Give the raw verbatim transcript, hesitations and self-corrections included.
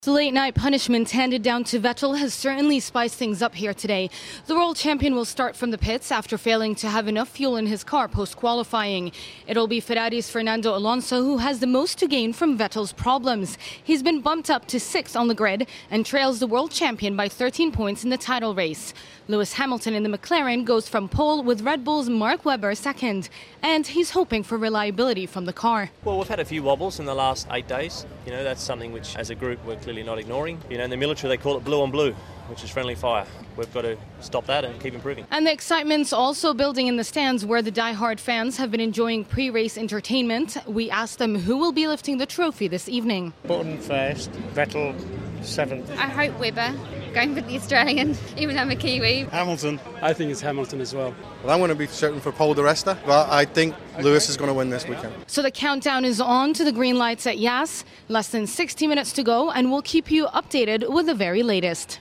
The late-night punishment handed down to Vettel has certainly spiced things up here today. The world champion will start from the pits after failing to have enough fuel in his car post-qualifying. It'll be Ferrari's Fernando Alonso who has the most to gain from Vettel's problems. He's been bumped up to sixth on the grid and trails the world champion by thirteen points in the title race. Lewis Hamilton in the McLaren goes from pole with Red Bull's Mark Webber second, and he's hoping for reliability from the car. Well, we've had a few wobbles in the last eight days. You know, that's something which, as a group, we're clearly not ignoring. You know, in the military, they call it blue on blue, which is friendly fire. We've got to stop that and keep improving. And the excitement's also building in the stands where the die-hard fans have been enjoying pre-race entertainment. We asked them who will be lifting the trophy this evening. Button first, Vettel seventh. I hope Webber, going for the Australian, even though I'm a Kiwi. Hamilton. I think it's Hamilton as well. Well, I'm going to be shooting for Paul di Resta, but I think Lewis is going to win this weekend. So the countdown is on to the green lights at Yas. Less than sixty minutes to go, and we'll keep you updated with the very latest.